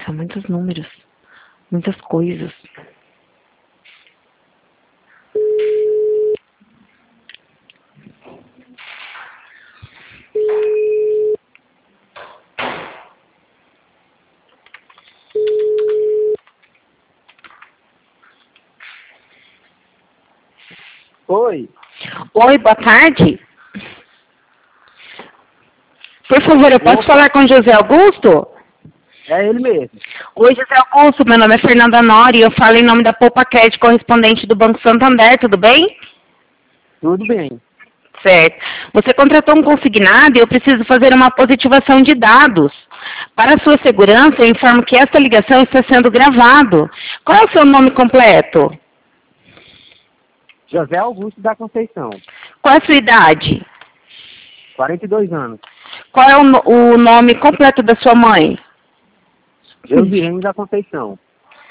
São muitos números, muitas coisas. Oi. Oi, boa tarde. Por favor, eu posso falar com José Augusto? É ele mesmo. Oi, José Augusto, meu nome é Fernanda Nori, eu falo em nome da PoupaCred, correspondente do Banco Santander, tudo bem? Tudo bem. Certo. Você contratou um consignado e eu preciso fazer uma positivação de dados. Para a sua segurança, eu informo que esta ligação está sendo gravado. Qual é o seu nome completo? José Augusto da Conceição. Qual é a sua idade? 42 anos. Qual é o nome completo da sua mãe? Eudirene da Conceição.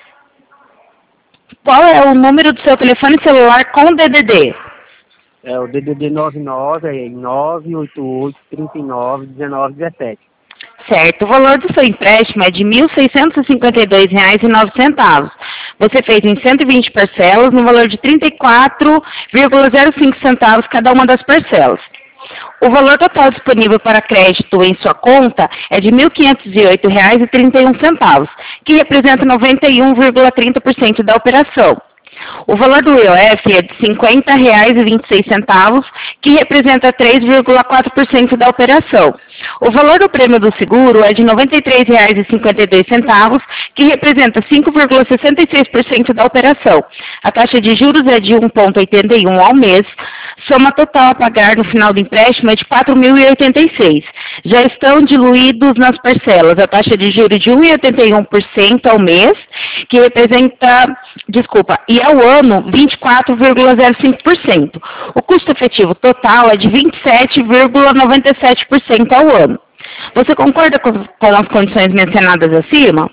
Qual é o número do seu telefone celular com DDD? É o DDD 99 988 39 19 17. Certo. O valor do seu empréstimo é de R$ 1.652,09. Você fez em 120 parcelas no valor de R$ 34,05 cada uma das parcelas. O valor total disponível para crédito em sua conta é de R$ 1.508,31, que representa 91,30% da operação. O valor do IOF é de R$ 50,26, que representa 3,4% da operação. O valor do prêmio do seguro é de R$ 93,52, que representa 5,66% da operação. A taxa de juros é de 1,81 ao mês. Soma total a pagar no final do empréstimo é de R$ 4.086. Já estão diluídos nas parcelas a taxa de juros de 1,81% ao mês, que representa, e ao ano 24,05%. O custo efetivo total é de 27,97% ao ano. Você concorda com as condições mencionadas acima?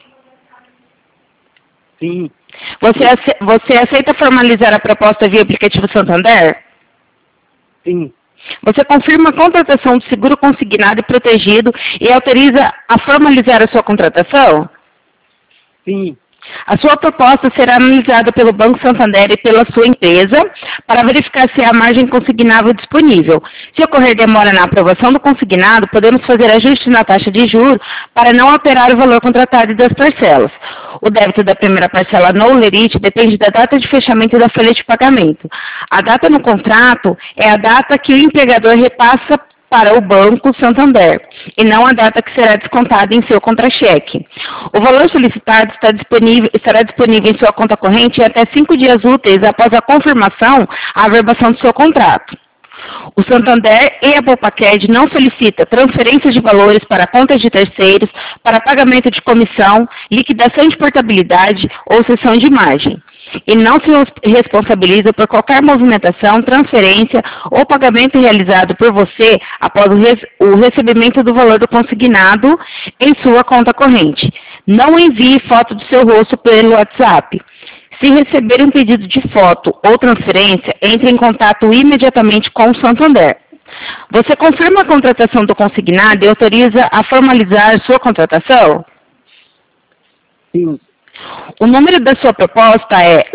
Sim. Você aceita formalizar a proposta via aplicativo Santander? Sim. Você confirma a contratação do seguro consignado e protegido e autoriza a formalizar a sua contratação? Sim. A sua proposta será analisada pelo Banco Santander e pela sua empresa para verificar se há margem consignável disponível. Se ocorrer demora na aprovação do consignado, podemos fazer ajustes na taxa de juros para não alterar o valor contratado e das parcelas. O débito da primeira parcela no lerite depende da data de fechamento da folha de pagamento. A data no contrato é a data que o empregador repassa para o Banco Santander, e não a data que será descontada em seu contra-cheque. O valor solicitado estará disponível em sua conta corrente em até 5 dias úteis após a confirmação, a averbação do seu contrato. O Santander e a PoupaCred não solicita transferências de valores para contas de terceiros, para pagamento de comissão, liquidação de portabilidade ou cessão de margem. E não se responsabiliza por qualquer movimentação, transferência ou pagamento realizado por você após o recebimento do valor do consignado em sua conta corrente. Não envie foto do seu rosto pelo WhatsApp. Se receber um pedido de foto ou transferência, entre em contato imediatamente com o Santander. Você confirma a contratação do consignado e autoriza a formalizar sua contratação? Sim. O número da sua proposta é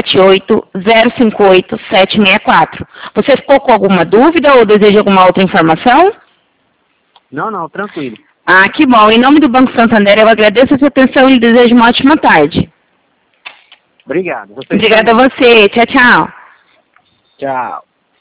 178-058-764. Você ficou com alguma dúvida ou deseja alguma outra informação? Não, tranquilo. Ah, que bom. Em nome do Banco Santander, eu agradeço a sua atenção e lhe desejo uma ótima tarde. Obrigado. Obrigada a você. Tchau, tchau. Tchau.